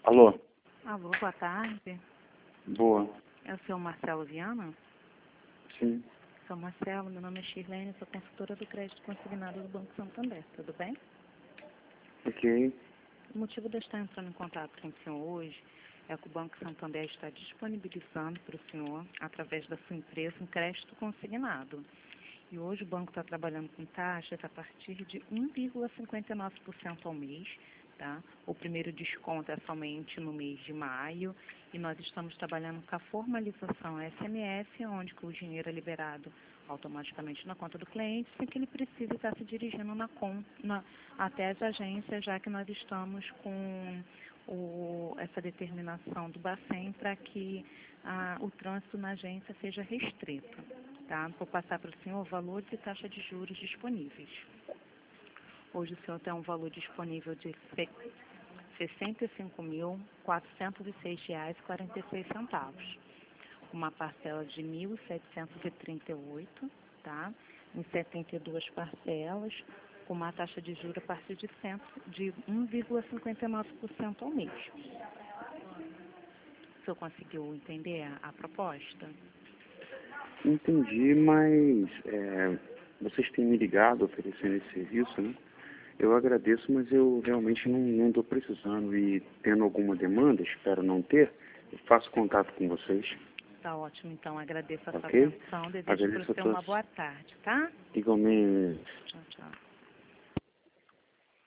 Alô? Alô, boa tarde. Boa. É o senhor Marcelo Viana? Sim. Sou Marcelo, meu nome é Shirlene, sou consultora do crédito consignado do Banco Santander, tudo bem? Ok. O motivo de eu estar entrando em contato com o senhor hoje é que o Banco Santander está disponibilizando para o senhor, através da sua empresa, um crédito consignado. E hoje o banco está trabalhando com taxas a partir de 1,59% ao mês, tá? O primeiro desconto é somente no mês de maio e nós estamos trabalhando com a formalização SMS, onde que o dinheiro é liberado automaticamente na conta do cliente, sem que ele precise estar se dirigindo até as agências, já que nós estamos com essa determinação do Bacen para que o trânsito na agência seja restrito. Tá? Vou passar para o senhor valores e taxa de juros disponíveis. Hoje o senhor tem um valor disponível de R$ 65.406,46, uma parcela de R$ 1.738, tá? Em 72 parcelas, com uma taxa de juros a partir de 1,59% ao mês. O senhor conseguiu entender a proposta? Entendi, mas vocês têm me ligado oferecendo esse serviço, né? Eu agradeço, mas eu realmente não estou precisando e tendo alguma demanda, espero não ter, eu faço contato com vocês. Tá ótimo, então agradeço a sua Ok? atenção, desejo Agradeço para a você uma todos. boa tarde, tá? Igualmente. Tchau, tchau.